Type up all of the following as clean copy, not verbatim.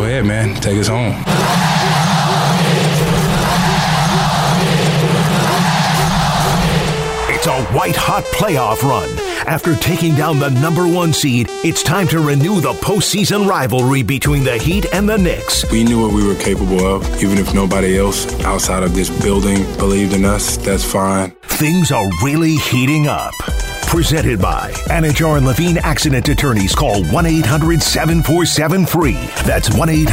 ahead, man. Take us home. It's a white-hot playoff run. After taking down the number 1 seed, it's time to renew the postseason rivalry between the Heat and the Knicks. We knew what we were capable of. Even if nobody else outside of this building believed in us, that's fine. Things are really heating up. Presented by Anajar and Levine Accident Attorneys. Call 1-800-747-FREE. That's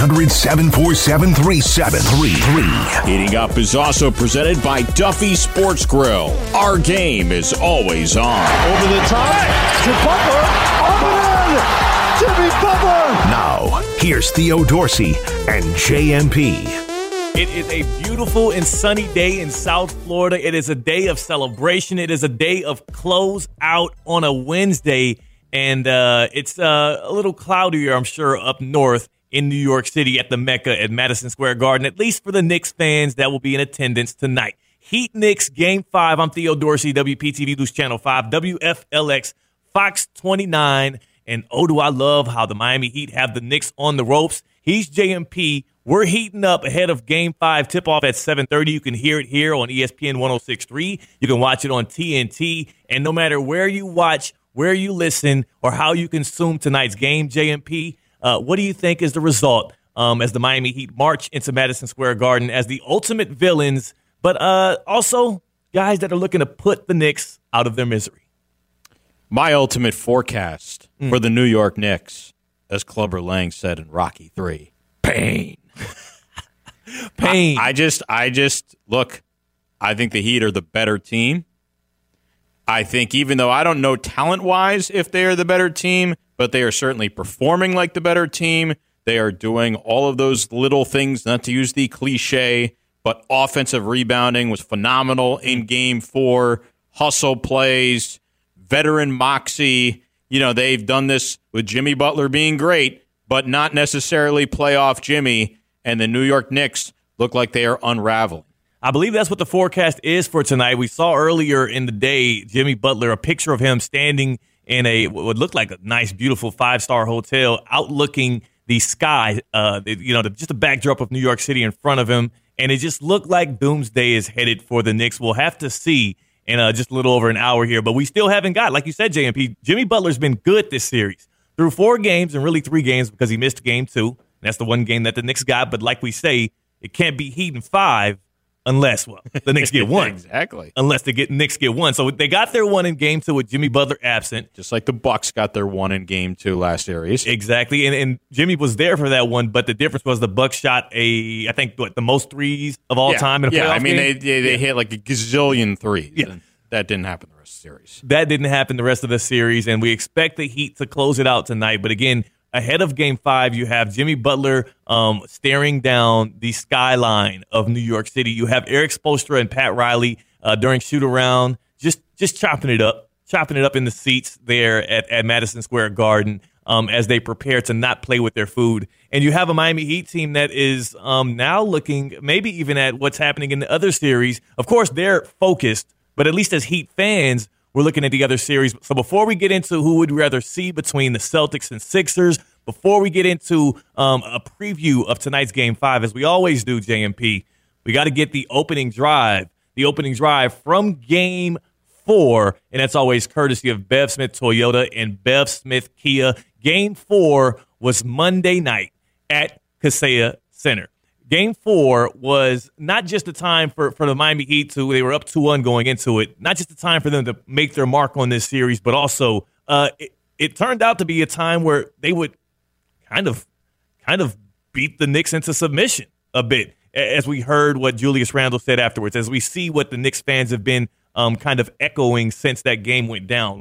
1-800-747-3733. Heating Up is also presented by Duffy Sports Grill. Our game is always on. Over the top to Butler. Up and in! Jimmy Butler! Now, here's Theo Dorsey and JMP. It is a beautiful and sunny day in South Florida. It is a day of celebration. It is a day of close out on a Wednesday. And it's a little cloudier, I'm sure, up north in New York City at the Mecca at Madison Square Garden, at least for the Knicks fans that will be in attendance tonight. Heat Knicks Game 5. I'm Theo Dorsey, WPTV News Channel 5, WFLX, Fox 29. And oh, do I love how the Miami Heat have the Knicks on the ropes. He's JMP. We're heating up ahead of Game 5 tip-off at 7:30. You can hear it here on ESPN 106.3. You can watch it on TNT. And no matter where you watch, where you listen, or how you consume tonight's game, JMP, what do you think is the result as the Miami Heat march into Madison Square Garden as the ultimate villains, but also guys that are looking to put the Knicks out of their misery? My ultimate forecast for the New York Knicks, as Clubber Lang said in Rocky III, pain. Pain. I just look, I think the Heat are the better team. I think even though I don't know talent-wise if they are the better team, but they are certainly performing like the better team. They are doing all of those little things, not to use the cliche, but offensive rebounding was phenomenal in Game 4. Hustle plays, veteran moxie. You know, they've done this with Jimmy Butler being great, but not necessarily playoff Jimmy. And the New York Knicks look like they are unraveling. I believe that's what the forecast is for tonight. We saw earlier in the day Jimmy Butler, a picture of him standing in what looked like a nice, beautiful 5-star hotel, outlooking the sky, just a backdrop of New York City in front of him. And it just looked like doomsday is headed for the Knicks. We'll have to see in just a little over an hour here. But we still haven't got, like you said, JMP, Jimmy Butler's been good this series. Through 4 games and really 3 games because he missed Game 2. That's the one game that the Knicks got. But like we say, it can't be Heat in 5 unless, the Knicks get 1. Exactly. Unless Knicks get 1. So they got their 1 in Game 2 with Jimmy Butler absent. Just like the Bucks got their 1 in Game 2 last series. Exactly. And Jimmy was there for that one, but the difference was the Bucks shot the most threes of all time in a playoff game. They hit like a gazillion threes. Yeah. And that didn't happen the rest of the series. That didn't happen the rest of the series, and we expect the Heat to close it out tonight. But again, ahead of Game 5, you have Jimmy Butler staring down the skyline of New York City. You have Eric Spoelstra and Pat Riley during shoot-around, just chopping it up in the seats there at Madison Square Garden as they prepare to not play with their food. And you have a Miami Heat team that is now looking maybe even at what's happening in the other series. Of course, they're focused, but at least as Heat fans, we're looking at the other series. So before we get into who would rather see between the Celtics and Sixers, before we get into a preview of tonight's Game 5, as we always do, JMP, we got to get the opening drive from Game 4, and that's always courtesy of Bev Smith Toyota and Bev Smith Kia. Game 4 was Monday night at Kaseya Center. Game 4 was not just the time for the Miami Heat they were up 2-1 going into it, not just the time for them to make their mark on this series, but also it turned out to be a time where they would kind of beat the Knicks into submission a bit, as we heard what Julius Randle said afterwards, as we see what the Knicks fans have been kind of echoing since that game went down.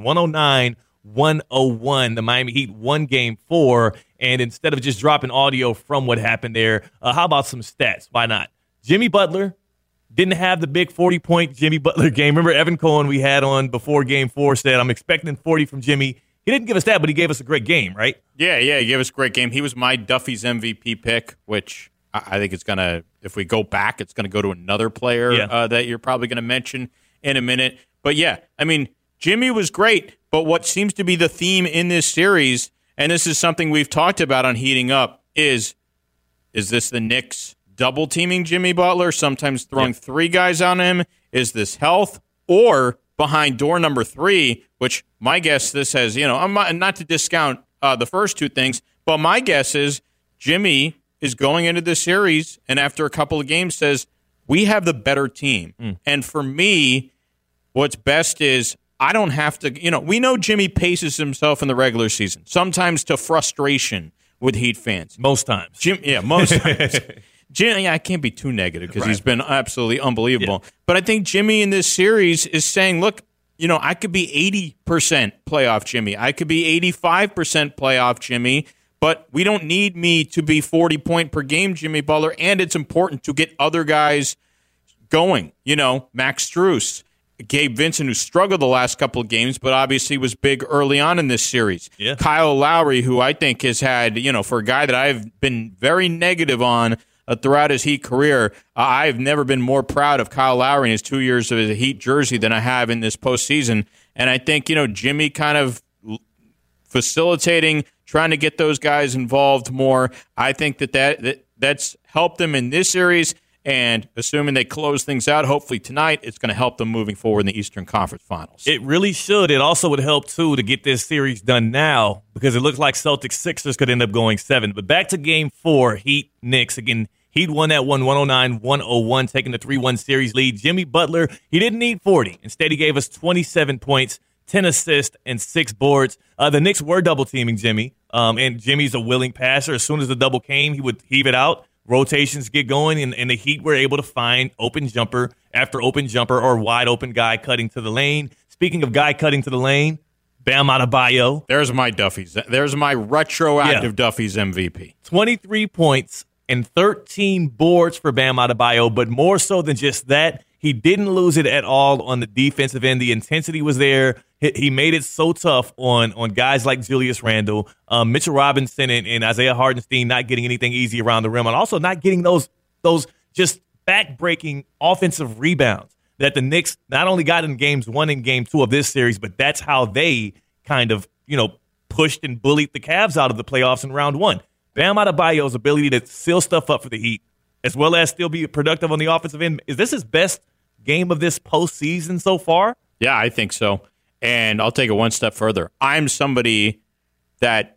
109-101, the Miami Heat won Game 4, and instead of just dropping audio from what happened there, how about some stats? Why not? Jimmy Butler didn't have the big 40-point Jimmy Butler game. Remember Evan Cohen we had on before Game 4 said, I'm expecting 40 from Jimmy. He didn't give us that, but he gave us a great game, right? Yeah, he gave us a great game. He was my Duffy's MVP pick, which I think it's going to, if we go back, it's going to go to another player that you're probably going to mention in a minute. But yeah, I mean, Jimmy was great, but what seems to be the theme in this series, and this is something we've talked about on Heating Up, is Is this the Knicks double teaming Jimmy Butler, sometimes throwing three guys on him? Is this health? Or behind door number 3, which my guess this has, I'm not to discount the first two things, but my guess is Jimmy is going into the series and after a couple of games says, we have the better team. And for me, what's best is I don't have to, we know Jimmy paces himself in the regular season, sometimes to frustration with Heat fans. Most times. Most times. Jimmy, I can't be too negative because he's been absolutely unbelievable. Yeah. But I think Jimmy in this series is saying, look, I could be 80% playoff Jimmy. I could be 85% playoff Jimmy, but we don't need me to be 40-point per game Jimmy Butler, and it's important to get other guys going. Max Strus, Gabe Vincent, who struggled the last couple of games, but obviously was big early on in this series. Yeah. Kyle Lowry, who I think has had, for a guy that I've been very negative on throughout his Heat career, I've never been more proud of Kyle Lowry in his 2 years of his Heat jersey than I have in this postseason. And I think, Jimmy kind of facilitating, trying to get those guys involved more. I think that's helped them in this series. And assuming they close things out, hopefully tonight, it's going to help them moving forward in the Eastern Conference Finals. It really should. It also would help, too, to get this series done now because it looks like Celtics-Sixers could end up going 7. But back to Game 4, Heat-Knicks. Again, Heat won that one 109-101, taking the 3-1 series lead. Jimmy Butler, he didn't need 40. Instead, he gave us 27 points, 10 assists, and 6 boards. The Knicks were double-teaming Jimmy, and Jimmy's a willing passer. As soon as the double came, he would heave it out. Rotations get going, and the Heat were able to find open jumper after open jumper or wide open guy cutting to the lane. Speaking of guy cutting to the lane, Bam Adebayo. There's my Duffy's. There's my retroactive Duffy's MVP. 23 points and 13 boards for Bam Adebayo, but more so than just that, he didn't lose it at all on the defensive end. The intensity was there. He made it so tough on guys like Julius Randle, Mitchell Robinson, and Isaiah Hartenstein not getting anything easy around the rim, and also not getting those just back-breaking offensive rebounds that the Knicks not only got in Games 1 and Game 2 of this series, but that's how they kind of pushed and bullied the Cavs out of the playoffs in Round 1. Bam Adebayo's ability to seal stuff up for the Heat, as well as still be productive on the offensive end, is this his best game of this postseason so far? Yeah, I think so. And I'll take it one step further. I'm somebody that,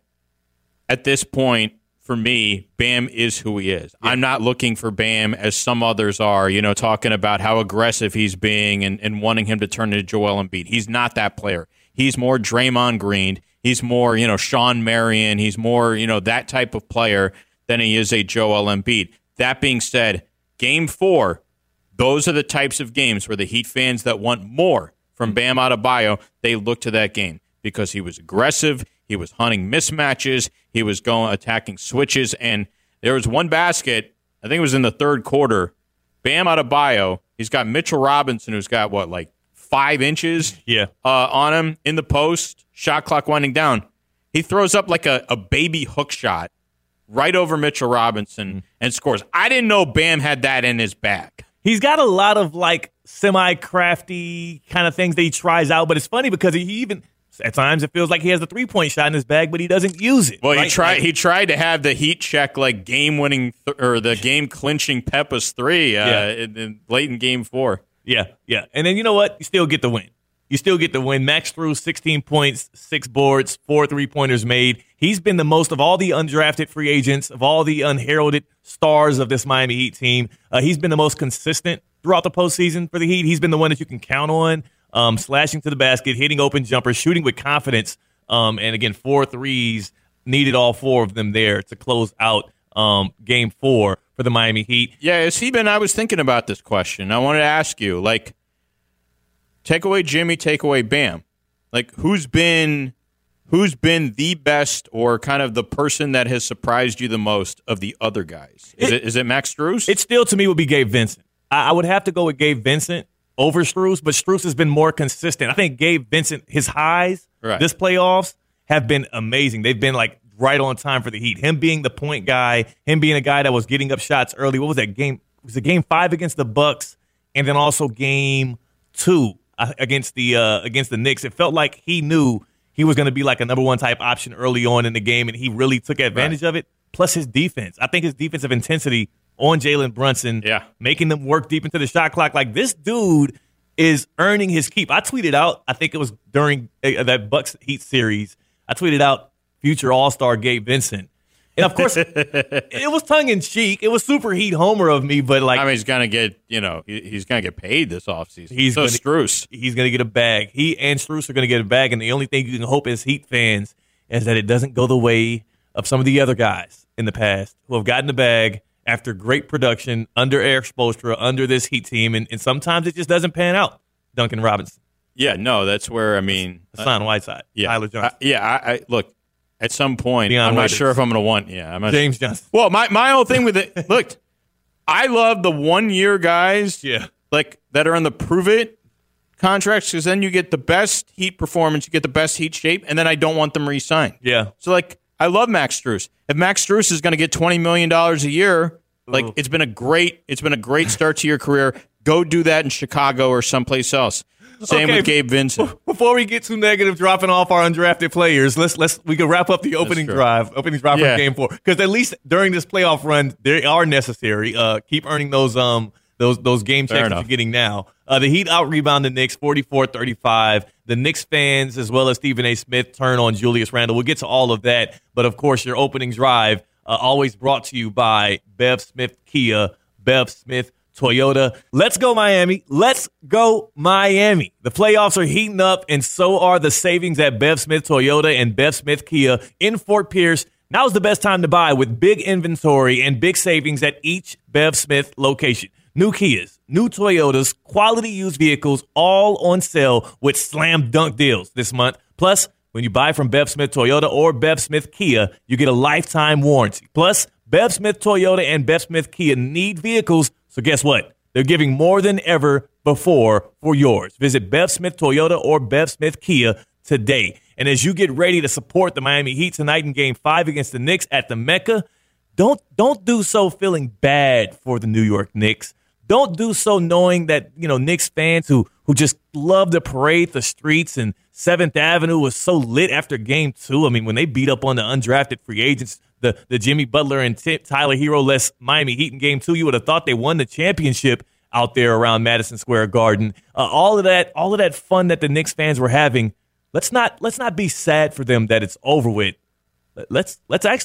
at this point, for me, Bam is who he is. Yeah. I'm not looking for Bam as some others are, talking about how aggressive he's being and wanting him to turn into Joel Embiid. He's not that player. He's more Draymond Green. He's more, Sean Marion. He's more, that type of player than he is a Joel Embiid. That being said, Game 4, those are the types of games where the Heat fans that want more from Bam Adebayo, they look to that game because he was aggressive, he was hunting mismatches, he was attacking switches, and there was one basket, I think it was in the third quarter, Bam Adebayo, he's got Mitchell Robinson who's got, 5 inches on him in the post, shot clock winding down. He throws up like a baby hook shot right over Mitchell Robinson and scores. I didn't know Bam had that in his bag. He's got a lot of semi-crafty kind of things that he tries out, but it's funny because he even at times it feels like he has a 3-point shot in his bag, but he doesn't use it. Well, right? He tried to have the Heat check game-winning or the game-clinching Pepas 3 late in Game 4. Yeah. And then you know what? You still get the win. Max Strus, 16 points, 6 boards, 4 3-pointers made. He's been the most of all the undrafted free agents, of all the unheralded stars of this Miami Heat team. He's been the most consistent throughout the postseason for the Heat. He's been the one that you can count on, slashing to the basket, hitting open jumpers, shooting with confidence. And again, 4 threes, needed all 4 of them there to close out Game 4 for the Miami Heat. Yeah, has he been? I was thinking about this question. I wanted to ask you, take away Jimmy, take away Bam. Who's been the best or kind of the person that has surprised you the most of the other guys? Is it Max Strus? It still, to me, would be Gabe Vincent. I would have to go with Gabe Vincent over Strus, but Strus has been more consistent. I think Gabe Vincent, his highs this playoffs have been amazing. They've been right on time for the Heat. Him being the point guy, him being a guy that was getting up shots early. What was that game? Was it Game 5 against the Bucks, and then also Game 2 against the Knicks? It felt like he knew he was going to be a number 1 type option early on in the game, and he really took advantage of it. plus his defense. I think his defensive intensity on Jalen Brunson, making them work deep into the shot clock. Like, this dude is earning his keep. I tweeted out, I think it was during that Bucks Heat series, I tweeted out future All-Star Gabe Vincent. And, of course, it was tongue-in-cheek. It was super Heat homer of me, but, like, I mean, he's going to get, he's going to get paid this offseason. Strus. He's going to get a bag. He and Strus are going to get a bag, and the only thing you can hope as Heat fans is that it doesn't go the way of some of the other guys in the past who have gotten the bag after great production under Eric Spoelstra, under this Heat team, and sometimes it just doesn't pan out. Duncan Robinson. Yeah, no, that's where, I mean. Hassan Whiteside. Tyler Johnson. I look, at some point, Deion I'm Waiters. not sure if I'm going to want. Yeah, I'm not James Johnson. Well, my whole thing with it, look, I love the 1-year guys, like that are on the prove it contracts, because then you get the best Heat performance, you get the best Heat shape, and then I don't want them re-signed. Yeah. So, like, I love Max Strus. If Max Strus is going to get $20 million a year, like, it's been a great start to your career. Go do that in Chicago or someplace else. Same with Gabe Vincent. Before we get too negative, dropping off our undrafted players, we can wrap up the opening drive from Game 4, because at least during this playoff run, they are necessary. Keep earning those game checks that you're getting now. The Heat out-rebound the Knicks 44-35. The Knicks fans, as well as Stephen A. Smith, turn on Julius Randle. We'll get to all of that, but of course, your opening drive always brought to you by Bev Smith Kia, Bev Smith Toyota. Let's go, Miami. Let's go, Miami. The playoffs are heating up, and so are the savings at Bev Smith Toyota and Bev Smith Kia in Fort Pierce. Now's the best time to buy with big inventory and big savings at each Bev Smith location. New Kias, new Toyotas, quality used vehicles, all on sale with slam dunk deals this month. Plus, when you buy from Bev Smith Toyota or Bev Smith Kia, you get a lifetime warranty. Plus, Bev Smith Toyota and Bev Smith Kia need vehicles, so guess what? They're giving more than ever before for yours. Visit Bev Smith Toyota or Bev Smith Kia today. And as you get ready to support the Miami Heat tonight in Game 5 against the Knicks at the Mecca, don't do so feeling bad for the New York Knicks. Don't do so knowing that, Knicks fans who just love to parade the streets and 7th Avenue was so lit after Game 2. I mean, when they beat up on the undrafted free agents, the Jimmy Butler and Tyler Hero-less Miami Heat in Game 2, you would have thought they won the championship out there around Madison Square Garden. All of that fun that the Knicks fans were having, let's not be sad for them that it's over with. Let's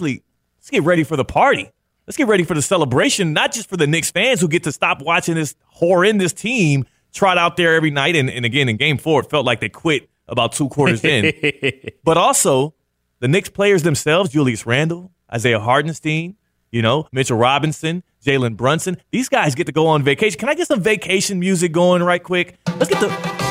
get ready for the party. Let's get ready for the celebration, not just for the Knicks fans who get to stop watching this horrendous team trot out there every night. And again, in Game 4, it felt like they quit about 2 quarters in. But also, the Knicks players themselves, Julius Randle, Isaiah Hartenstein, Mitchell Robinson, Jalen Brunson. These guys get to go on vacation. Can I get some vacation music going right quick? Let's get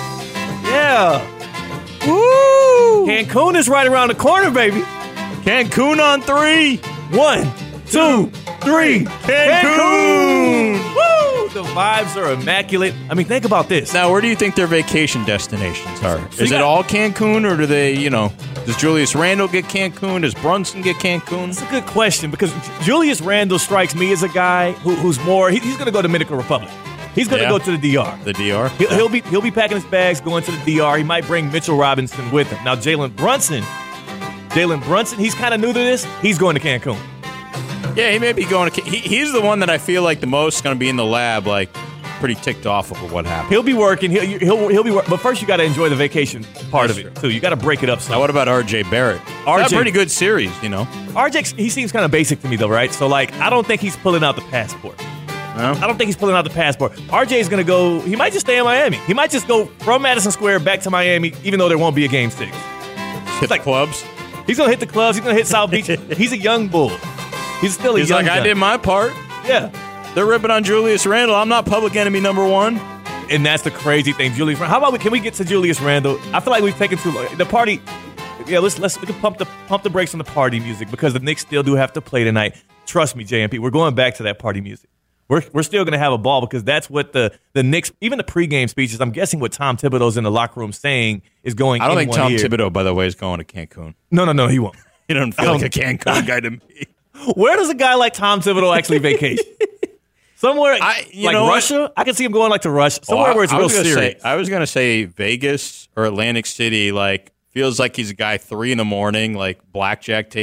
Woo! Cancun is right around the corner, baby. Cancun on 3. 1, 2, 3. Cancun! Woo! The vibes are immaculate. I mean, think about this. Now, where do you think their vacation destinations are? Is it all Cancun, or do they, does Julius Randle get Cancun? Does Brunson get Cancun? That's a good question, because Julius Randle strikes me as a guy who's more, he's going to go to Dominican Republic. He's going to go to the DR. The DR? He'll be packing his bags, going to the DR. He might bring Mitchell Robinson with him. Now, Jalen Brunson, he's kind of new to this. He's going to Cancun. Yeah, he may be going to. He's the one that I feel like the most going to be in the lab, like pretty ticked off of what happened. He'll be working. He'll be working. But first, you got to enjoy the vacation part of it too. You got to break it up. Now, what about RJ Barrett? That's a pretty good series, RJ, he seems kind of basic to me though, right? So like, I don't think he's pulling out the passport. No? I don't think he's pulling out the passport. RJ is going to go. He might just stay in Miami. He might just go from Madison Square back to Miami, even though there won't be a Game 6. Hit the clubs. He's going to hit the clubs. He's going to hit South Beach. He's a young bull. He's still a young like, guy. I did my part. Yeah. They're ripping on Julius Randle. I'm not public enemy number 1. And that's the crazy thing. Julius Randle. How about can we get to Julius Randle? I feel like we've taken too long. The party, we can pump the brakes on the party music, because the Knicks still do have to play tonight. Trust me, JMP, we're going back to that party music. We're still going to have a ball, because that's what the Knicks, even the pregame speeches, I'm guessing what Tom Thibodeau's in the locker room saying is going in one ear. I don't think Tom Thibodeau, by the way, is going to Cancun. No, he won't. He doesn't feel like a Cancun guy to me. Where does a guy like Tom Thibodeau actually vacation? Somewhere like Russia? I can see him going like to Russia. Somewhere where it's real serious. I was going to say Vegas or Atlantic City, like feels like he's a guy 3 a.m, like blackjack table.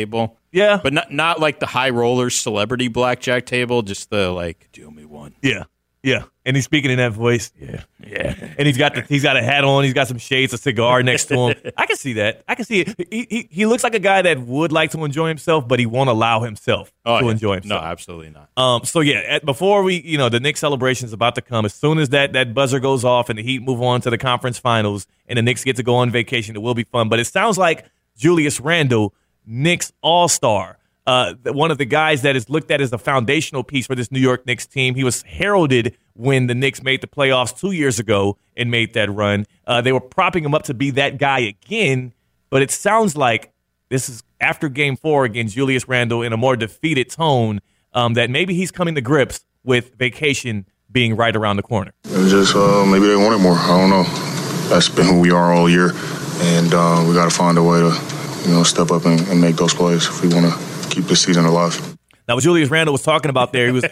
Yeah. But not like the high rollers celebrity blackjack table, just the like, deal me one. Yeah. Yeah. And he's speaking in that voice. Yeah. Yeah. And he's got a hat on. He's got some shades, a cigar next to him. I can see that. I can see it. He looks like a guy that would like to enjoy himself, but he won't allow himself to enjoy himself. No, absolutely not. So yeah, before we, the Knicks celebration is about to come. As soon as that buzzer goes off and the Heat move on to the conference finals and the Knicks get to go on vacation, it will be fun. But it sounds like Julius Randle, Knicks All-Star, one of the guys that is looked at as the foundational piece for this New York Knicks team. He was heralded when the Knicks made the playoffs 2 years ago and made that run. They were propping him up to be that guy again, but it sounds like this is after Game 4 against Julius Randle in a more defeated tone, that maybe he's coming to grips with vacation being right around the corner. It's just maybe they wanted more. I don't know. That's been who we are all year, and we got to find a way to step up and make those plays if we want to keep this season alive. Now, what Julius Randle was talking about there, he was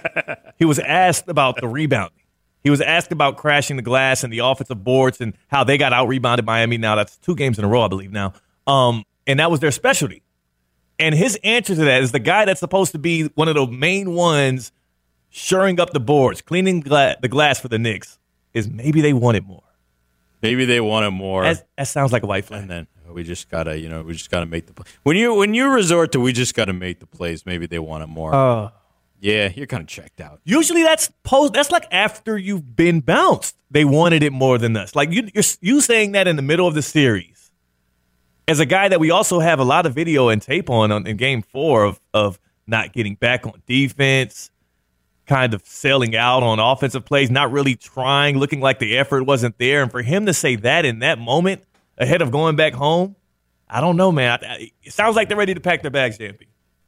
asked about the rebounding. He was asked about crashing the glass and the offensive boards and how they got out-rebounded Miami. Now, that's 2 games in a row, I believe now. And that was their specialty. And his answer to that is the guy that's supposed to be one of the main ones shoring up the boards, cleaning the glass for the Knicks, is maybe they wanted more. Maybe they wanted more. That sounds like a white flag. And then we just gotta make the play. When you resort to we just gotta make the plays, maybe they wanted more. Yeah, you're kind of checked out. Usually that's like after you've been bounced. They wanted it more than us. Like you saying that in the middle of the series, as a guy that we also have a lot of video and tape on in Game 4 of not getting back on defense, kind of selling out on offensive plays, not really trying, looking like the effort wasn't there. And for him to say that in that moment ahead of going back home, I don't know, man. It sounds like they're ready to pack their bags, JMP.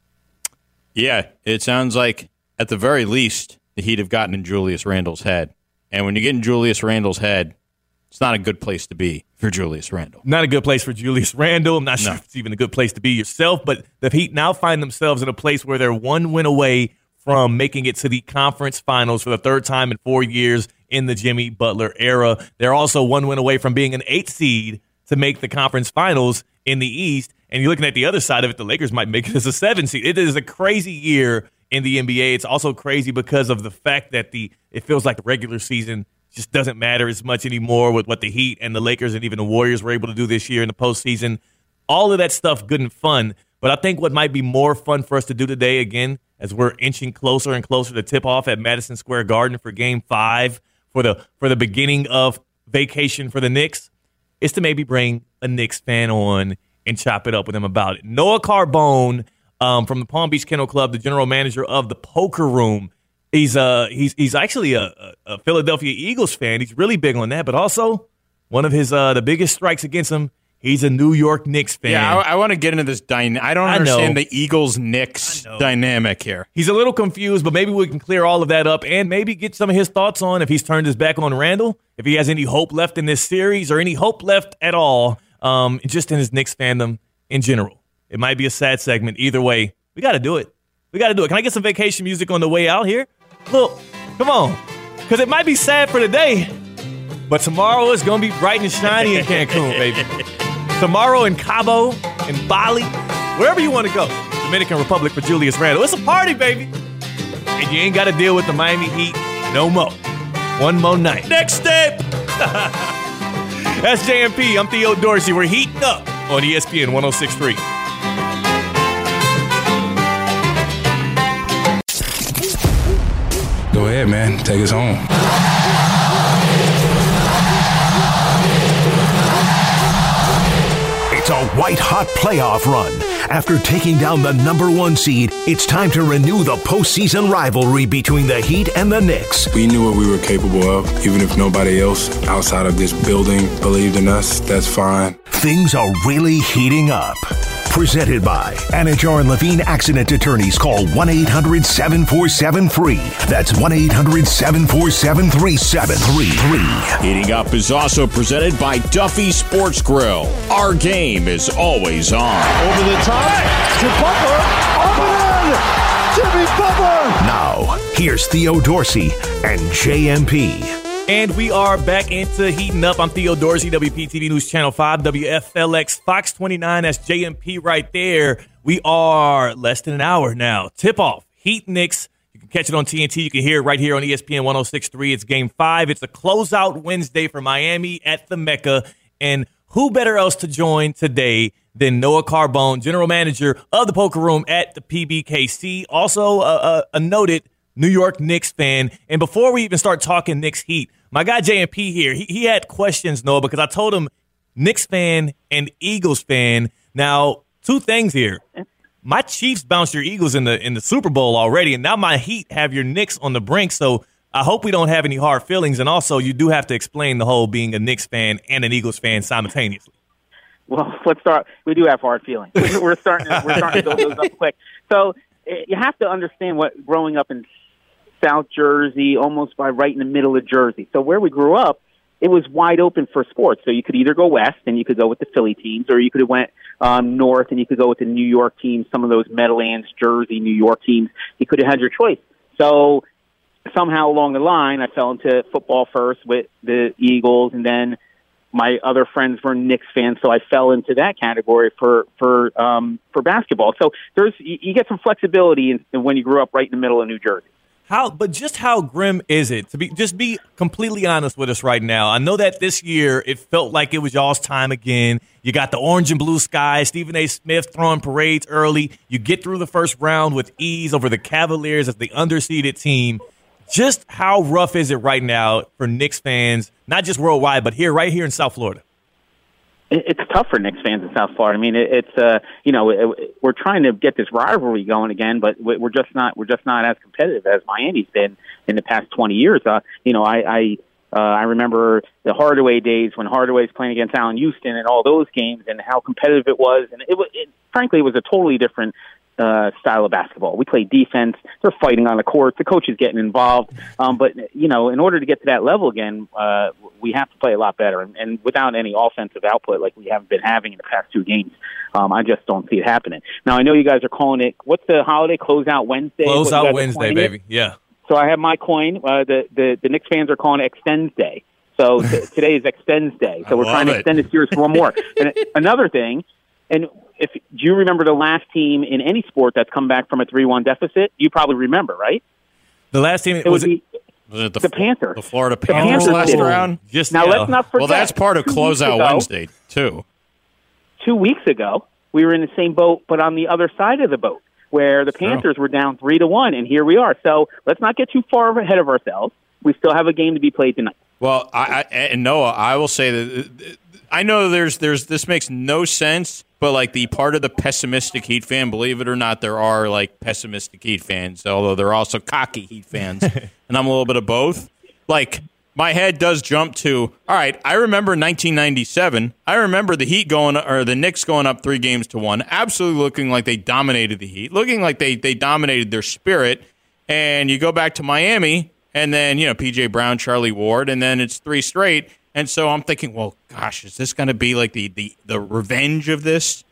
Yeah, it sounds like at the very least the Heat have gotten in Julius Randle's head. And when you get in Julius Randle's head, it's not a good place to be for Julius Randle. Not a good place for Julius Randle. I'm not sure if it's even a good place to be yourself, but the Heat now find themselves in a place where they're 1 win away from making it to the conference finals for the 3rd time in 4 years in the Jimmy Butler era. They're also 1 win away from being an 8th seed to make the conference finals in the East. And you're looking at the other side of it, the Lakers might make it as a 7th seed. It is a crazy year in the NBA. It's also crazy because of the fact that it feels like the regular season just doesn't matter as much anymore with what the Heat and the Lakers and even the Warriors were able to do this year in the postseason. All of that stuff, good and fun. But I think what might be more fun for us to do today, again, as we're inching closer and closer to tip-off at Madison Square Garden for Game 5 for the beginning of vacation for the Knicks, is to maybe bring a Knicks fan on and chop it up with him about it. Noah Carbone from the Palm Beach Kennel Club, the general manager of the Poker Room. He's actually a Philadelphia Eagles fan. He's really big on that, but also one of his the biggest strikes against him, he's a New York Knicks fan. Yeah, I want to get into this I don't understand the Eagles-Knicks dynamic here. He's a little confused, but maybe we can clear all of that up and maybe get some of his thoughts on if he's turned his back on Randle, if he has any hope left in this series or any hope left at all, just in his Knicks fandom in general. It might be a sad segment. Either way, we got to do it. We got to do it. Can I get some vacation music on the way out here? Look, come on, because it might be sad for today, but tomorrow is going to be bright and shiny in Cancun, baby. Tomorrow in Cabo, in Bali, wherever you want to go. Dominican Republic for Julius Randle. It's a party, baby. And you ain't got to deal with the Miami Heat no more. One more night. Next step. That's JMP. I'm Theo Dorsey. We're heating up on ESPN 106.3. Go ahead, man. Take us home. It's a white-hot playoff run. After taking down the number 1 seed, it's time to renew the postseason rivalry between the Heat and the Knicks. We knew what we were capable of. Even if nobody else outside of this building believed in us, that's fine. Things are really heating up. Presented by Anajar and Levine Accident Attorneys. Call 1-800-747-FREE. That's 1-800-747-3733. Heating Up is also presented by Duffy Sports Grill. Our game is always on. Over the top to Butler. Up and in! Jimmy Butler! Now, here's Theo Dorsey and JMP. And we are back into Heating Up. I'm Theo Dorsey, WPTV News Channel 5, WFLX, Fox 29. That's JMP right there. We are less than an hour now. Tip-off, Heat Knicks. You can catch it on TNT. You can hear it right here on ESPN 106.3. It's Game 5. It's a closeout Wednesday for Miami at the Mecca. And who better else to join today than Noah Carbone, general manager of the Poker Room at the PBKC. Also a noted New York Knicks fan. And before we even start talking Knicks Heat, my guy JMP here, he had questions, Noah, because I told him Knicks fan and Eagles fan. Now, two things here. My Chiefs bounced your Eagles in the Super Bowl already, and now my Heat have your Knicks on the brink. So I hope we don't have any hard feelings. And also, you do have to explain the whole being a Knicks fan and an Eagles fan simultaneously. Well, let's start. We do have hard feelings. We're starting to build those up quick. So you have to understand what growing up in South Jersey, almost by right in the middle of Jersey. So where we grew up, it was wide open for sports. So you could either go west and you could go with the Philly teams, or you could have went north and you could go with the New York teams, some of those Meadowlands, Jersey, New York teams. You could have had your choice. So somehow along the line, I fell into football first with the Eagles, and then my other friends were Knicks fans, so I fell into that category for basketball. So you get some flexibility when you grew up right in the middle of New Jersey. But just how grim is it to be completely honest with us right now? I know that this year it felt like it was y'all's time again. You got the orange and blue sky, Stephen A. Smith throwing parades early. You get through the first round with ease over the Cavaliers as the underseeded team. Just how rough is it right now for Knicks fans, not just worldwide, but right here in South Florida? It's tough for Knicks fans in South Florida. I mean, we're trying to get this rivalry going again, but we're just not as competitive as Miami's been in the past 20 years. I remember the Hardaway days when Hardaway's playing against Allen Houston and all those games, and how competitive it was. And frankly, it was a totally different style of basketball. We play defense. They're fighting on the court. The coach is getting involved. But in order to get to that level again, we have to play a lot better. And without any offensive output like we haven't been having in the past two games, I just don't see it happening. Now, I know you guys are calling it, what's the holiday? Closeout Wednesday? Closeout Wednesday, baby. Yeah. So I have my coin. The Knicks fans are calling it Extends Day. So today is Extends Day. So we're trying to extend the series for one more. And another thing, and do you remember the last team in any sport that's come back from a 3-1 deficit? You probably remember, right? The last team was it the Panthers. The Florida Panthers last round? Let's not forget. Well, that's part of Closeout Wednesday, too. 2 weeks ago, we were in the same boat, but on the other side of the boat, where the Panthers were down 3-1, and here we are. So let's not get too far ahead of ourselves. We still have a game to be played tonight. Well, and Noah, I will say that I know there's this makes no sense, but like the part of the pessimistic Heat fan, believe it or not, there are like pessimistic Heat fans, although there are also cocky Heat fans, and I'm a little bit of both. Like, my head does jump to, all right, I remember 1997. I remember the Knicks going up 3-1, absolutely looking like they dominated the Heat, looking like they dominated their spirit. And you go back to Miami, and then, P.J. Brown, Charlie Ward, and then it's 3 straight. And so I'm thinking, well, gosh, is this going to be like the revenge of this?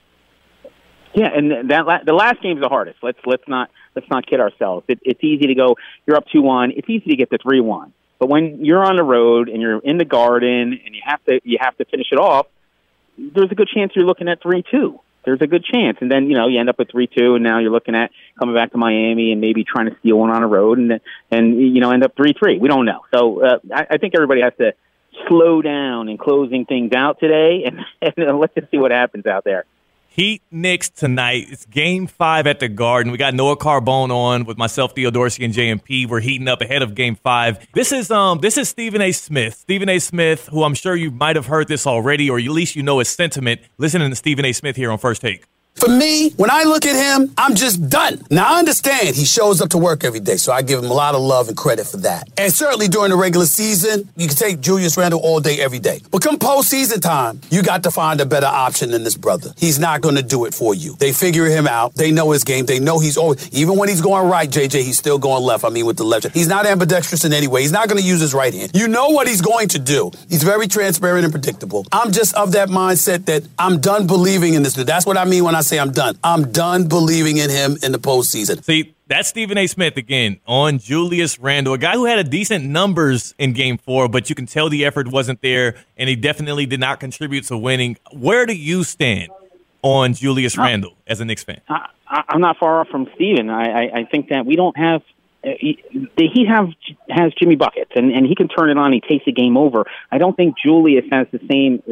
Yeah, and the last game's the hardest. Let's not kid ourselves. It's easy to go, you're up 2-1. It's easy to get to 3-1. But when you're on the road and you're in the Garden and you have to finish it off, there's a good chance you're looking at 3-2. There's a good chance. And then, you end up at 3-2, and now you're looking at coming back to Miami and maybe trying to steal one on the road and end up 3-3. We don't know. So I think everybody has to slow down in closing things out today, and let's just see what happens out there. Heat Knicks tonight. It's Game 5 at the Garden. We got Noah Carbone on with myself, Theo Dorsey, and JMP. We're heating up ahead of Game 5. This is Stephen A. Smith. Stephen A. Smith, who I'm sure you might have heard this already, or at least you know his sentiment. Listening to Stephen A. Smith here on First Take. For me, when I look at him, I'm just done. Now, I understand he shows up to work every day, so I give him a lot of love and credit for that. And certainly during the regular season, you can take Julius Randle all day, every day. But come postseason time, you got to find a better option than this brother. He's not going to do it for you. They figure him out. They know his game. They know he's always, even when he's going right, JJ, he's still going left. I mean, with the left. He's not ambidextrous in any way. He's not going to use his right hand. You know what he's going to do. He's very transparent and predictable. I'm just of that mindset that I'm done believing in this. That's what I mean when I say say I'm done. I'm done believing in him in the postseason. See, that's Stephen A. Smith again on Julius Randle, a guy who had a decent numbers in Game 4, but you can tell the effort wasn't there, and he definitely did not contribute to winning. Where do you stand on Julius Randle as a Knicks fan? I'm not far off from Stephen. I think that we don't have he has Jimmy Buckets, and he can turn it on. He takes the game over. I don't think Julius has the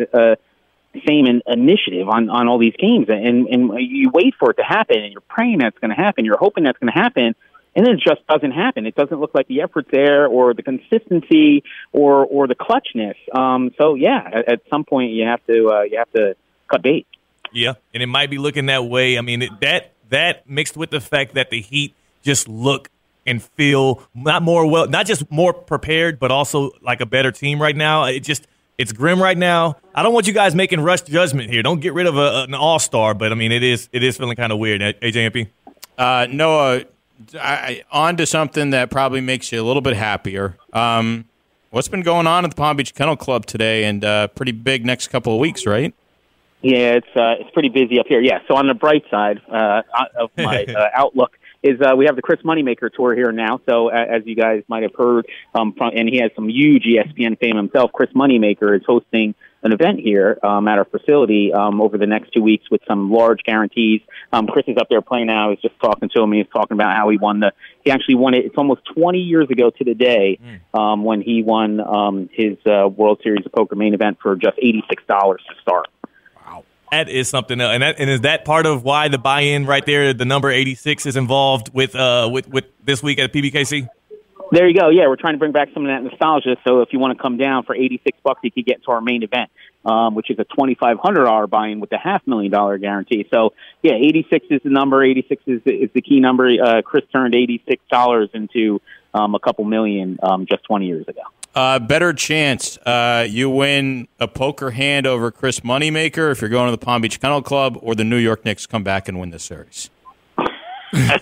same initiative on all these games, and you wait for it to happen, and you're praying that's going to happen. You're hoping that's going to happen, and then it just doesn't happen. It doesn't look like the effort's there, or the consistency, or the clutchness. So yeah, at some point you have to cut bait. Yeah, and it might be looking that way. I mean, that mixed with the fact that the Heat just look and feel not just more prepared, but also like a better team right now. It's grim right now. I don't want you guys making rush judgment here. Don't get rid of an all-star, but I mean, it is feeling kind of weird. AJMP? Noah, on to something that probably makes you a little bit happier. What's been going on at the Palm Beach Kennel Club today, and pretty big next couple of weeks, right? Yeah, it's pretty busy up here. Yeah, so on the bright side of my outlook is we have the Chris Moneymaker tour here now. So as you guys might have heard, and he has some huge ESPN fame himself, Chris Moneymaker is hosting an event here at our facility over the next 2 weeks with some large guarantees. Chris is up there playing now. I was just talking to him. He's talking about how he actually won it. It's almost 20 years ago to the day when he won his World Series of Poker main event for just $86 to start. That is something else. And is that part of why the buy-in right there, the number 86 is involved with this week at PBKC? There you go. Yeah, we're trying to bring back some of that nostalgia. So if you want to come down for $86, you could get into our main event, which is a $2,500 buy-in with a $500,000 guarantee. So yeah, 86 is the number. 86 is the key number. Chris turned $86 into a couple million just 20 years ago. Better chance you win a poker hand over Chris Moneymaker if you're going to the Palm Beach Kennel Club, or the New York Knicks come back and win the series. Let's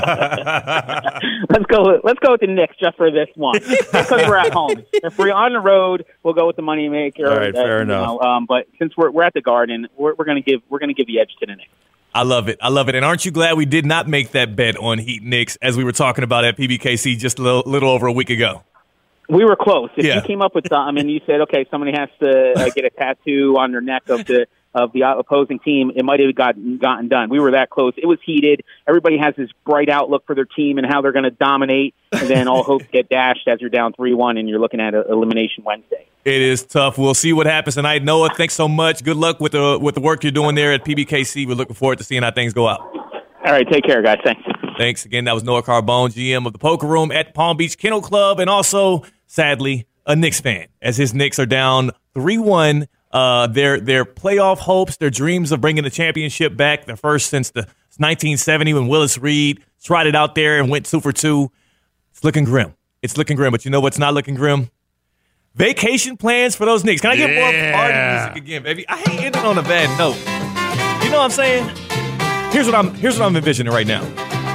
go with the Knicks just for this one, because we're at home. If we're on the road, we'll go with the Moneymaker. All right, fair enough. But since we're at the Garden, we're going to give the edge to the Knicks. I love it. And aren't you glad we did not make that bet on Heat Knicks as we were talking about at PBKC just a little over a week ago? We were close. If you came up with something and you said, okay, somebody has to get a tattoo on their neck of the opposing team, it might have gotten done. We were that close. It was heated. Everybody has this bright outlook for their team and how they're going to dominate, and then all hopes get dashed as you're down 3-1 and you're looking at Elimination Wednesday. It is tough. We'll see what happens tonight. Noah, thanks so much. Good luck with the work you're doing there at PBKC. We're looking forward to seeing how things go out. All right, take care, guys. Thanks. Thanks again. That was Noah Carbone, GM of the Poker Room at Palm Beach Kennel Club, and also, sadly, a Knicks fan, as his Knicks are down 3-1. Their playoff hopes, their dreams of bringing the championship back, the first since the 1970 when Willis Reed tried it out there and went 2 for 2. It's looking grim. But you know what's not looking grim? Vacation plans for those Knicks. Can I get more party music again, baby? I hate ending on a bad note. You know what I'm saying? Here's what I'm envisioning right now.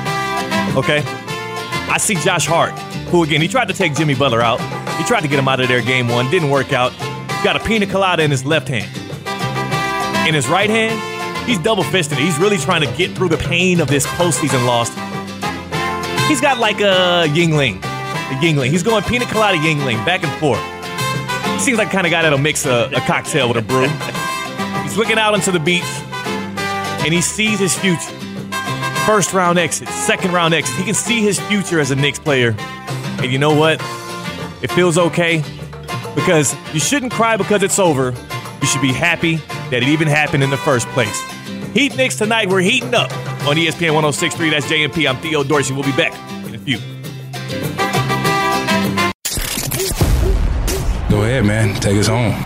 Okay? I see Josh Hart, who, again, he tried to take Jimmy Butler out. He tried to get him out of there game 1. Didn't work out. He's got a pina colada in his left hand. In his right hand, he's double-fisted. He's really trying to get through the pain of this postseason loss. He's got like a Yingling. He's going pina colada Yingling, back and forth. Seems like the kind of guy that'll mix a cocktail with a brew. He's looking out onto the beach, and he sees his future. First-round exit, second-round exit. He can see his future as a Knicks player. And you know what? It feels okay, because you shouldn't cry because it's over. You should be happy that it even happened in the first place. Heat Knicks tonight. We're heating up on ESPN 106.3. That's JMP. I'm Theo Dorsey. We'll be back in a few. Go ahead, man. Take us home.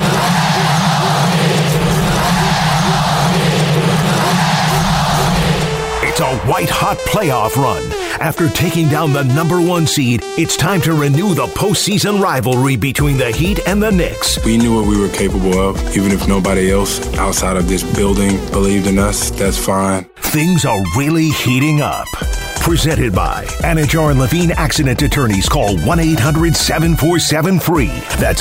It's a white-hot playoff run. After taking down the number 1 seed, it's time to renew the postseason rivalry between the Heat and the Knicks. We knew what we were capable of. Even if nobody else outside of this building believed in us, that's fine. Things are really heating up. Presented by Anajar and Levine Accident Attorneys. Call 1-800-747-FREE. That's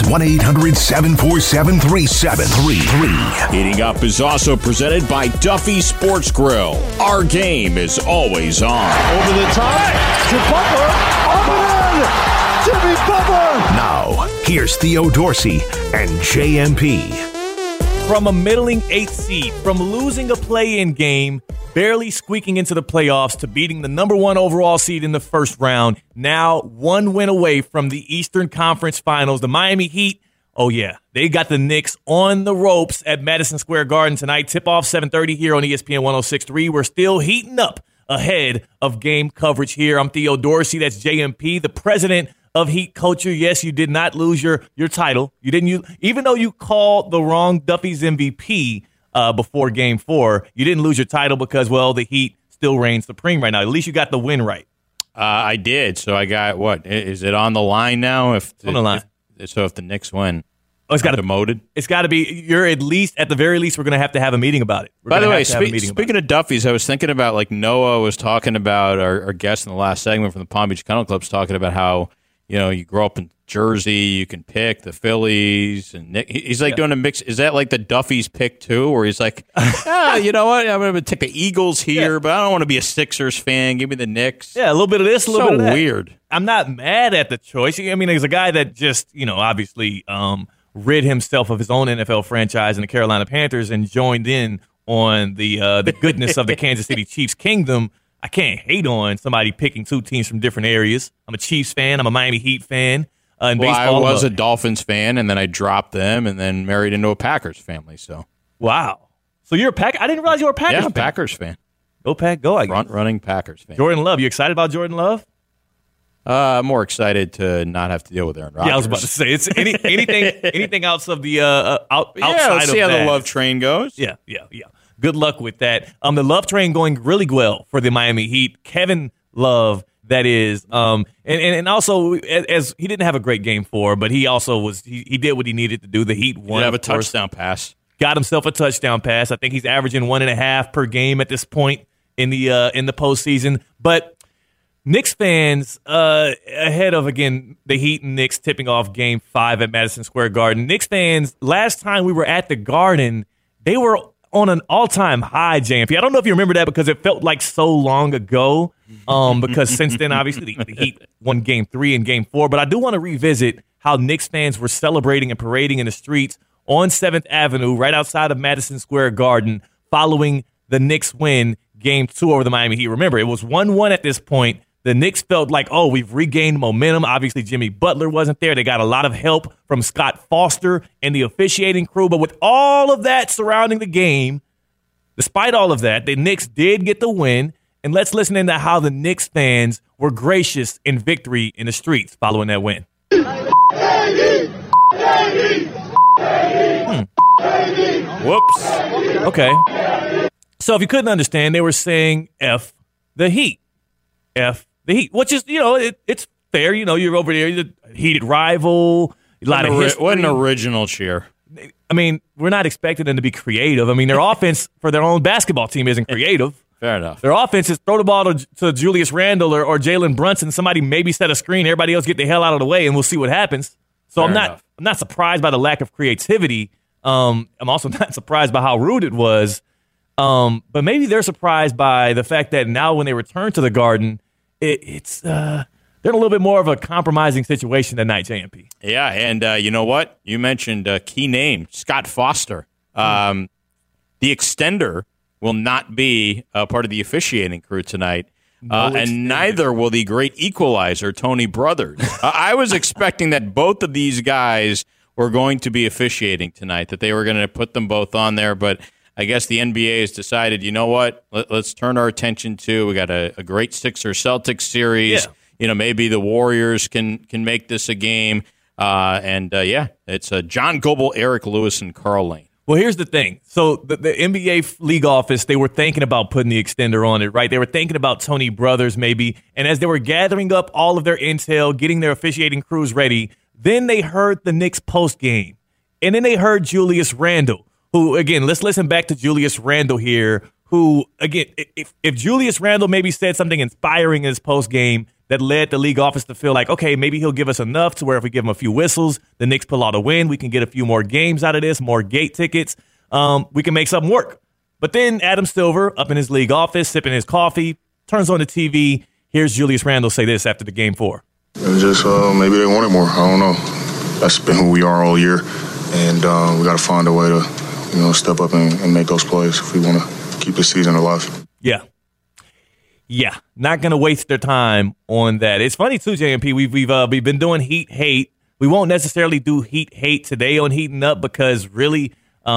1-800-747-3733. Heating Up is also presented by Duffy Sports Grill. Our game is always on. Over the top to Butler. Up and in. Jimmy Butler. Now, here's Theo Dorsey and JMP. From a middling 8th seed, from losing a play-in game, barely squeaking into the playoffs, to beating the number 1 overall seed in the first round, now 1 win away from the Eastern Conference Finals. The Miami Heat, oh yeah, they got the Knicks on the ropes at Madison Square Garden tonight. Tip-off 7:30 here on ESPN 106.3. We're still heating up ahead of game coverage here. I'm Theo Dorsey. That's JMP, the president of Heat culture. Yes, you did not lose your title. You didn't, even though you called the wrong Duffy's MVP before Game 4, you didn't lose your title because, well, the Heat still reign supreme right now. At least you got the win right. I did. So I got what? Is it on the line now? On the line. If the Knicks win, it's got demoted. It's got to be. You're at the very least, we're going to have a meeting about it. By the way, speaking of Duffy's, I was thinking about, like, Noah was talking about, our guest in the last segment from the Palm Beach Kennel Club's talking about how, you grow up in Jersey, you can pick the Phillies, and he's like doing a mix. Is that like the Duffy's pick too, where he's like, you know what, I'm going to take the Eagles here, but I don't want to be a Sixers fan. Give me the Knicks. Yeah, a little bit of this, a little bit of that. So weird. I'm not mad at the choice. I mean, there's a guy that just, obviously rid himself of his own NFL franchise in the Carolina Panthers and joined in on the goodness of the Kansas City Chiefs kingdom. I can't hate on somebody picking 2 teams from different areas. I'm a Chiefs fan. I'm a Miami Heat fan. In baseball, I was a Dolphins fan, and then I dropped them, and then married into a Packers family. So, wow. So you're a Packer? I didn't realize you were a Packers fan. Packers fan. Go Pack, go! Front-running Packers fan. Jordan Love. You excited about Jordan Love? I'm more excited to not have to deal with Aaron Rodgers. Yeah, I was about to say it's anything outside of the outside. Let's see how the Love train goes. Yeah. Good luck with that. The Love train going really well for the Miami Heat. Kevin Love, that is, and also, as he didn't have a great Game 4, but he also he did what he needed to do. The Heat won. He have a touchdown pass. Got himself a touchdown pass. I think he's averaging 1.5 per game at this point in the postseason. But Knicks fans, ahead of, again, the Heat and Knicks tipping off Game 5 at Madison Square Garden. Knicks fans, last time we were at the Garden, they were on an all-time high, JMP. I don't know if you remember that because it felt like so long ago, because since then, obviously, the Heat won Game 3 and Game 4. But I do want to revisit how Knicks fans were celebrating and parading in the streets on 7th Avenue, right outside of Madison Square Garden, following the Knicks win Game 2 over the Miami Heat. Remember, it was 1-1 at this point. The Knicks felt like, we've regained momentum. Obviously, Jimmy Butler wasn't there. They got a lot of help from Scott Foster and the officiating crew. But with all of that surrounding the game, despite all of that, the Knicks did get the win. And let's listen into how the Knicks fans were gracious in victory in the streets following that win. Whoops. Okay. So if you couldn't understand, they were saying F the Heat. F the Heat, which is, it's fair. You're over there, you're a heated rival, a lot of history. What an original cheer. I mean, we're not expecting them to be creative. I mean, their offense for their own basketball team isn't creative. Fair enough. Their offense is throw the ball to Julius Randle or Jalen Brunson. Somebody maybe set a screen. Everybody else get the hell out of the way, and we'll see what happens. So I'm not surprised by the lack of creativity. I'm also not surprised by how rude it was. But maybe they're surprised by the fact that now when they return to the Garden, they're in a little bit more of a compromising situation tonight, JMP. Yeah, and you know what? You mentioned a key name, Scott Foster. The extender will not be part of the officiating crew tonight. And neither will the great equalizer, Tony Brothers. I was expecting that both of these guys were going to be officiating tonight, that they were going to put them both on there, but I guess the NBA has decided, you know what, let's turn our attention to, we got a great Sixers-Celtics series. Yeah. Maybe the Warriors can make this a game. It's John Goble, Eric Lewis, and Carl Lane. Well, here's the thing. So the NBA league office, they were thinking about putting the extender on it, right? They were thinking about Tony Brothers maybe. And as they were gathering up all of their intel, getting their officiating crews ready, then they heard the Knicks post game. And then they heard Julius Randle, who, again, let's listen back to Julius Randle here, who, again, if Julius Randle maybe said something inspiring in his postgame that led the league office to feel like, okay, maybe he'll give us enough to where if we give him a few whistles, the Knicks pull out a win, we can get a few more games out of this, more gate tickets, we can make something work. But then Adam Silver, up in his league office, sipping his coffee, turns on the TV. Here's Julius Randle say this after the Game 4. It's just maybe they wanted more. I don't know. That's been who we are all year, and we got to find a way to, step up and make those plays if we want to keep the season alive. Yeah, not going to waste their time on that. It's funny, too, JMP. We've been doing Heat Hate. We won't necessarily do Heat Hate today on Heating Up because really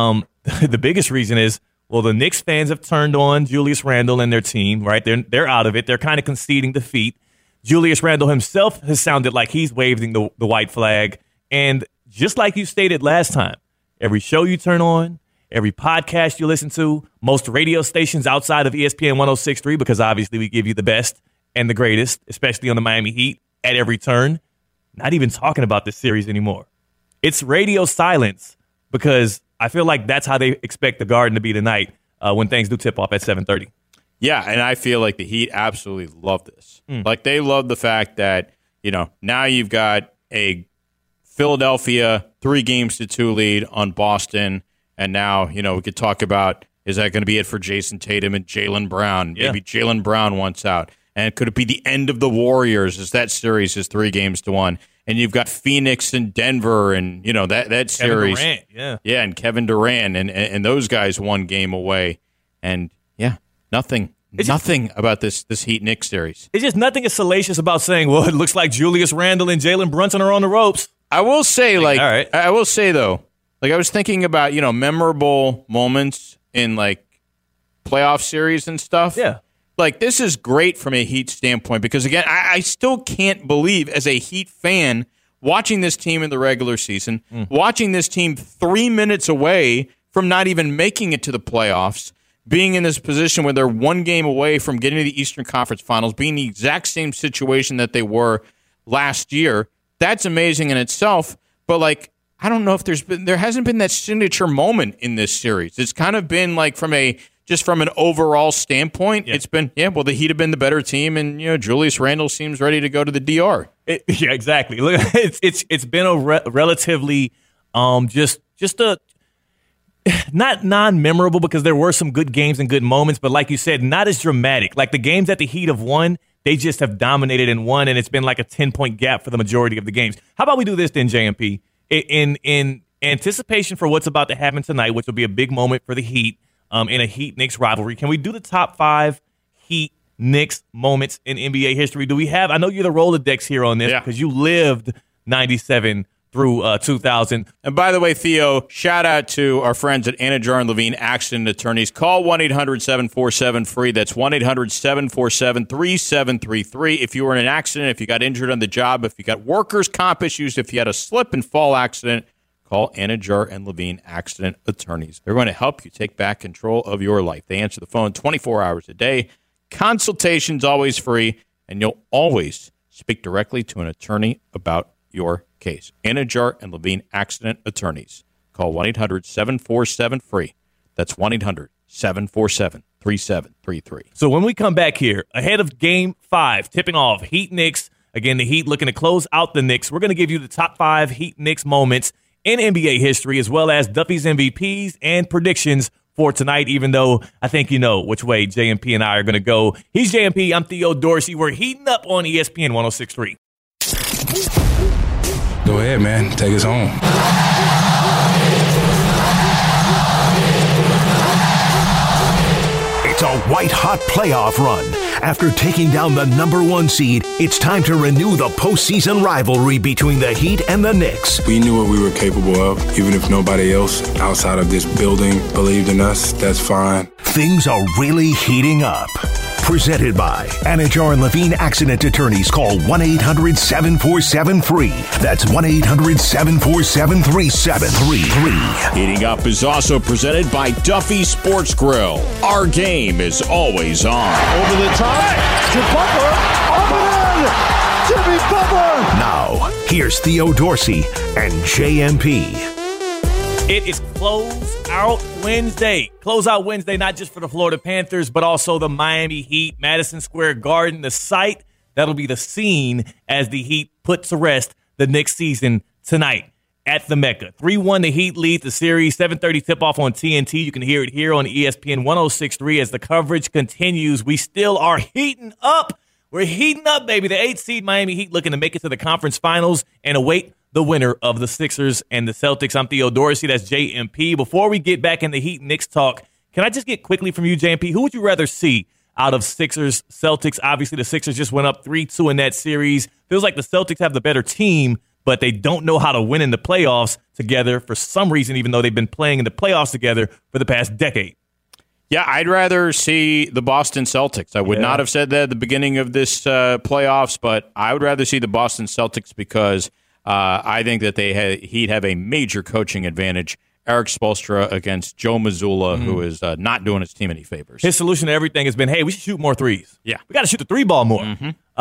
the biggest reason is, well, the Knicks fans have turned on Julius Randle and their team, right? They're out of it. They're kind of conceding defeat. Julius Randle himself has sounded like he's waving the white flag. And just like you stated last time, every show you turn on, every podcast you listen to, most radio stations outside of ESPN 106.3, because obviously we give you the best and the greatest, especially on the Miami Heat, at every turn, not even talking about this series anymore. It's radio silence because I feel like that's how they expect the Garden to be tonight when things do tip off at 7:30. Yeah, and I feel like the Heat absolutely love this. Like they love the fact that, now you've got a Philadelphia 3-2 lead on Boston, and now, we could talk about, is that going to be it for Jason Tatum and Jaylen Brown? Yeah. Maybe Jaylen Brown wants out. And could it be the end of the Warriors as that series is 3-1? And you've got Phoenix and Denver and, that series. Kevin Durant, Yeah, and Kevin Durant and those guys 1 game away. And, nothing about this Heat Knicks series. It's just nothing is salacious about saying, well, it looks like Julius Randle and Jalen Brunson are on the ropes. I will say, all right. I will say, though, I was thinking about, memorable moments in, playoff series and stuff. Yeah. This is great from a Heat standpoint because, again, I still can't believe as a Heat fan watching this team in the regular season, watching this team 3 minutes away from not even making it to the playoffs, being in this position where they're 1 game away from getting to the Eastern Conference Finals, being the exact same situation that they were last year. That's amazing in itself. But, I don't know if there hasn't been that signature moment in this series. It's kind of been from an overall standpoint, It's been, the Heat have been the better team, and Julius Randle seems ready to go to the DR. Yeah, exactly. Look, it's been a relatively just a not non-memorable because there were some good games and good moments, but like you said, not as dramatic. Like the games that the Heat have won, they just have dominated and won, and it's been like a 10-point gap for the majority of the games. How about we do this then, JMP? In anticipation for what's about to happen tonight, which will be a big moment for the Heat in a Heat-Knicks rivalry, can we do the top 5 Heat-Knicks moments in NBA history? Do we have – I know you're the Rolodex here on this because you lived 97 through 2000. And by the way, Theo, shout out to our friends at Anajar and Levine Accident Attorneys. Call 1-800-747-FREE. That's 1-800-747-3733. If you were in an accident, if you got injured on the job, if you got workers' comp issues, if you had a slip and fall accident, call Anajar and Levine Accident Attorneys. They're going to help you take back control of your life. They answer the phone 24 hours a day. Consultation's always free, and you'll always speak directly to an attorney about your case. Anajar and Levine Accident Attorneys. Call 1-800-747-FREE. That's 1-800-747-3733. So when we come back here, ahead of Game 5, tipping off Heat-Knicks, again, the Heat looking to close out the Knicks, we're going to give you the top 5 Heat-Knicks moments in NBA history, as well as Duffy's MVPs and predictions for tonight, even though I think you know which way JMP and I are going to go. He's JMP. I'm Theo Dorsey. We're heating up on ESPN 106.3. Go ahead, man. Take us home. It's a white-hot playoff run. After taking down the number 1 seed, it's time to renew the postseason rivalry between the Heat and the Knicks. We knew what we were capable of. Even if nobody else outside of this building believed in us, that's fine. Things are really heating up. Presented by Anajar and Levine Accident Attorneys. Call 1-800-747-FREE. That's 1-800-747-3733. Heating Up is also presented by Duffy Sports Grill. Our game is always on. Over the top to Butler. Up and in. Jimmy Butler. Now, here's Theo Dorsey and JMP. It is Closeout Wednesday. Closeout Wednesday, not just for the Florida Panthers, but also the Miami Heat, Madison Square Garden, the site that'll be the scene as the Heat put to rest the Knicks season tonight at the Mecca. 3-1, the Heat lead the series. 7:30 tip-off on TNT. You can hear it here on ESPN 106.3 as the coverage continues. We still are heating up. We're heating up, baby. The 8th seed Miami Heat looking to make it to the conference finals and await the winner of the Sixers and the Celtics. I'm Theo Dorsey. That's JMP. Before we get back in the Heat Knicks talk, can I just get quickly from you, JMP? Who would you rather see out of Sixers, Celtics? Obviously, the Sixers just went up 3-2 in that series. Feels like the Celtics have the better team, but they don't know how to win in the playoffs together for some reason, even though they've been playing in the playoffs together for the past decade. Yeah, I'd rather see the Boston Celtics. I would not have said that at the beginning of this playoffs, but I would rather see the Boston Celtics because I think that he'd have a major coaching advantage. Eric Spoelstra against Joe Mazzulla, who is not doing his team any favors. His solution to everything has been, hey, we should shoot more threes. Yeah. We got to shoot the three ball more.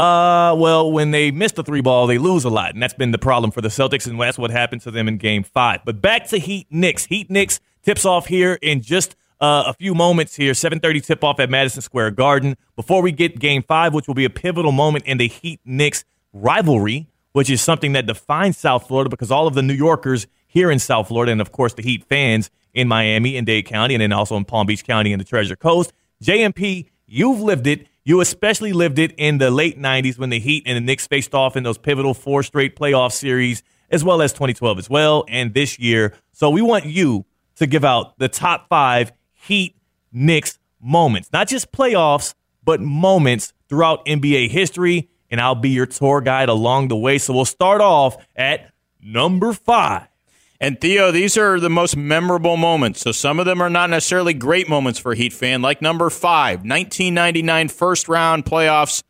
Well, when they miss the three ball, they lose a lot, and that's been the problem for the Celtics, and that's what happened to them in Game 5. But back to Heat Knicks. Heat Knicks tips off here in just a few moments here. 7:30 tip-off at Madison Square Garden. Before we get Game 5, which will be a pivotal moment in the Heat Knicks rivalry, which is something that defines South Florida because all of the New Yorkers here in South Florida and, of course, the Heat fans in Miami and Dade County and then also in Palm Beach County and the Treasure Coast. JMP, you've lived it. You especially lived it in the late 90s when the Heat and the Knicks faced off in those pivotal 4 straight playoff series, as well as 2012 as well, and this year. So we want you to give out the top 5 Heat Knicks moments. Not just playoffs, but moments throughout NBA history, and I'll be your tour guide along the way. So we'll start off at number 5. And Theo, these are the most memorable moments. So some of them are not necessarily great moments for a Heat fan, like number 5, 1999 first round playoffs.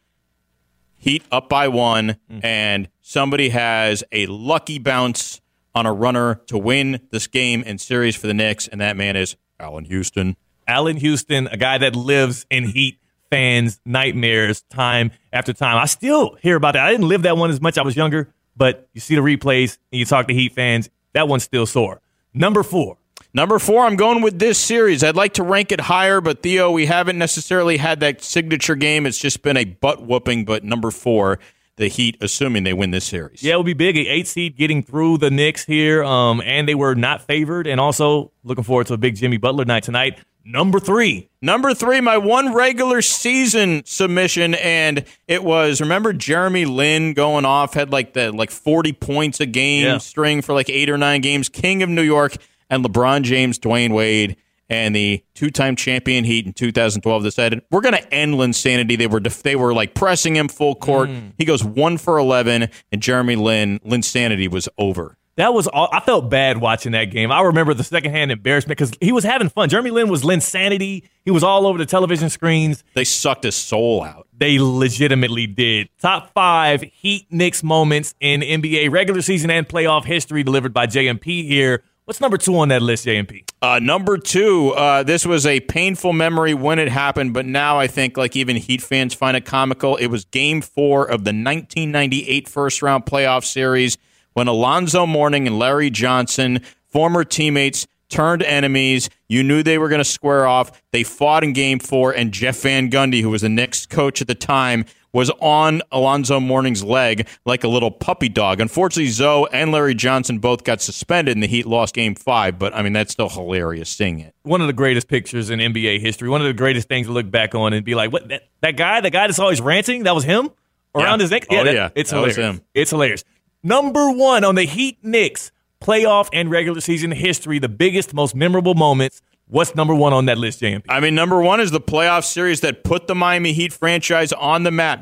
Heat up by 1, and somebody has a lucky bounce on a runner to win this game and series for the Knicks, and that man is Allen Houston. Allen Houston, a guy that lives in Heat fans' nightmares time after time. I still hear about that. I didn't live that one as much. I was younger, but you see the replays and you talk to Heat fans. That one's still sore. Number 4. Number 4, I'm going with this series. I'd like to rank it higher, but Theo, we haven't necessarily had that signature game. It's just been a butt-whooping, but number 4, the Heat, assuming they win this series. Yeah, it would be big. An 8 seed getting through the Knicks here, and they were not favored, and also looking forward to a big Jimmy Butler night tonight. Number 3, my one regular season submission, and it was, remember Jeremy Lin going off, had like 40 points a game string for like 8 or 9 games, King of New York, and LeBron James, Dwayne Wade, and the 2-time champion Heat in 2012 decided, we're going to end Linsanity. They were like pressing him full court. He goes 1 for 11, and Jeremy Linsanity was over. That was all. I felt bad watching that game. I remember the secondhand embarrassment because he was having fun. Jeremy Lin was Linsanity. He was all over the television screens. They sucked his soul out. They legitimately did. Top 5 Heat Knicks moments in NBA regular season and playoff history delivered by JMP here. What's number 2 on that list, JMP? Number 2, this was a painful memory when it happened, but now I think like even Heat fans find it comical. It was Game 4 of the 1998 first-round playoff series when Alonzo Mourning and Larry Johnson, former teammates, turned enemies. You knew they were going to square off. They fought in Game 4, and Jeff Van Gundy, who was the Knicks coach at the time, was on Alonzo Mourning's leg like a little puppy dog. Unfortunately, Zoe and Larry Johnson both got suspended, and the Heat lost Game 5, but, I mean, that's still hilarious seeing it. One of the greatest pictures in NBA history, one of the greatest things to look back on and be like, what, that guy that's always ranting, that was him? Around his neck? Yeah, it's that hilarious. was him. It's hilarious. Number 1 on the Heat Knicks playoff and regular season history, the biggest, most memorable moments. What's number 1 on that list, JMP? I mean, number 1 is the playoff series that put the Miami Heat franchise on the map,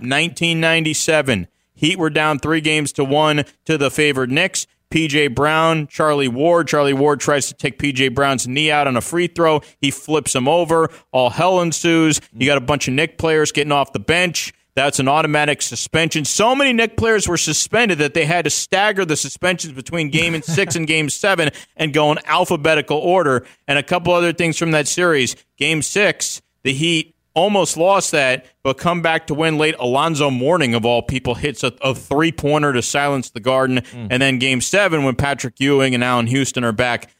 1997. Heat were down 3-1 to the favored Knicks. P.J. Brown, Charlie Ward. Charlie Ward tries to take P.J. Brown's knee out on a free throw. He flips him over. All hell ensues. You got a bunch of Knick players getting off the bench. That's an automatic suspension. So many Knick players were suspended that they had to stagger the suspensions between Game 6 and Game 7 and go in alphabetical order. And a couple other things from that series. Game 6, the Heat almost lost that, but come back to win late. Alonzo Mourning, of all people, hits a three-pointer to silence the Garden. And then Game 7, when Patrick Ewing and Allen Houston are back,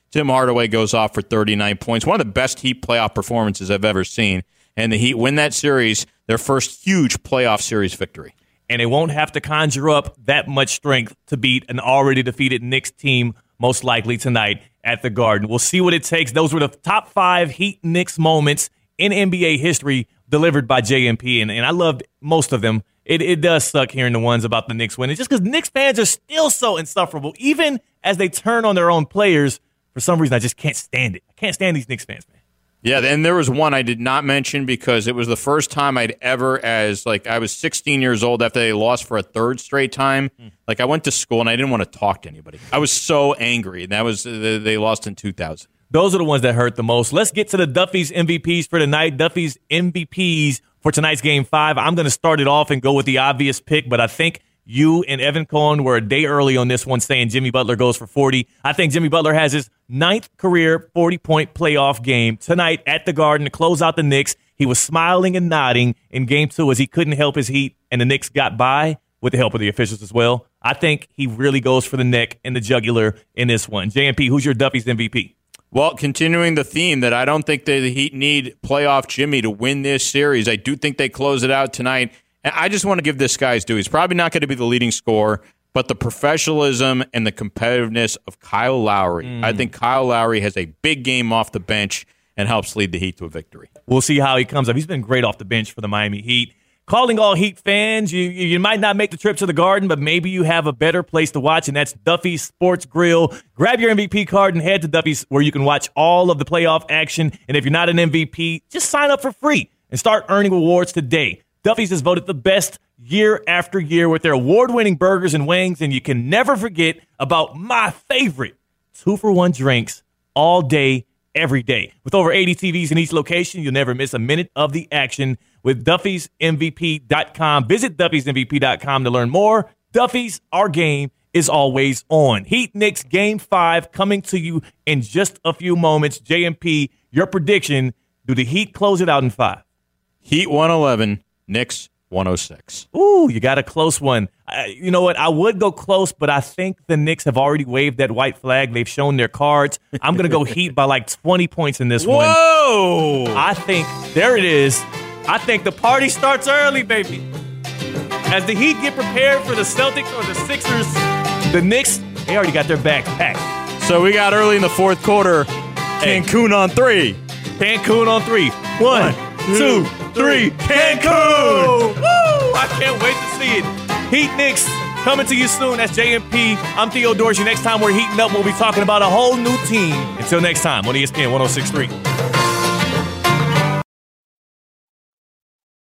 Tim Hardaway goes off for 39 points. One of the best Heat playoff performances I've ever seen. And the Heat win that series, their first huge playoff series victory. And they won't have to conjure up that much strength to beat an already defeated Knicks team, most likely tonight at the Garden. We'll see what it takes. Those were the top 5 Heat-Knicks moments in NBA history delivered by JMP, and I loved most of them. It does suck hearing the ones about the Knicks winning, just because Knicks fans are still so insufferable. Even as they turn on their own players, for some reason, I just can't stand it. I can't stand these Knicks fans, man. Yeah, and there was one I did not mention because it was the first time I'd ever, I was 16 years old after they lost for a third straight time. I went to school and I didn't want to talk to anybody. I was so angry, and that was they lost in 2000. Those are the ones that hurt the most. Let's get to the Duffy's MVPs for tonight. Duffy's MVPs for tonight's Game 5. I'm going to start it off and go with the obvious pick, but I think you and Evan Cohen were a day early on this one saying Jimmy Butler goes for 40. I think Jimmy Butler has his 9th career 40-point playoff game tonight at the Garden to close out the Knicks. He was smiling and nodding in Game 2 as he couldn't help his Heat, and the Knicks got by with the help of the officials as well. I think he really goes for the neck and the jugular in this one. JMP, who's your Duffy's MVP? Well, continuing the theme that I don't think the Heat need playoff Jimmy to win this series. I do think they close it out tonight. And I just want to give this guy his due. He's probably not going to be the leading scorer, but the professionalism and the competitiveness of Kyle Lowry. I think Kyle Lowry has a big game off the bench and helps lead the Heat to a victory. We'll see how he comes up. He's been great off the bench for the Miami Heat. Calling all Heat fans, you might not make the trip to the Garden, but maybe you have a better place to watch, and that's Duffy's Sports Grill. Grab your MVP card and head to Duffy's where you can watch all of the playoff action. And if you're not an MVP, just sign up for free and start earning rewards today. Duffy's is voted the best year after year with their award-winning burgers and wings, and you can never forget about my favorite 2-for-1 drinks all day, every day. With over 80 TVs in each location, you'll never miss a minute of the action with Duffy'sMVP.com. Visit Duffy'sMVP.com to learn more. Duffy's, our game is always on. Heat Knicks Game 5 coming to you in just a few moments. JMP, your prediction, do the Heat close it out in 5? Heat 111, Knicks 106. Ooh, you got a close one. You know what? I would go close, but I think the Knicks have already waved that white flag. They've shown their cards. I'm going to go Heat by like 20 points in this one. Whoa! I think, there it is. I think the party starts early, baby. As the Heat get prepared for the Celtics or the Sixers, the Knicks, they already got their back packed. So we got early in the fourth quarter, Cancun on 3. Cancun on 3. 1, 2, 3. Cancun! Woo! I can't wait to see it. Heat Knicks coming to you soon. That's JMP. I'm Theo Dorsey. Next time we're heating up, we'll be talking about a whole new team. Until next time on ESPN 106.3.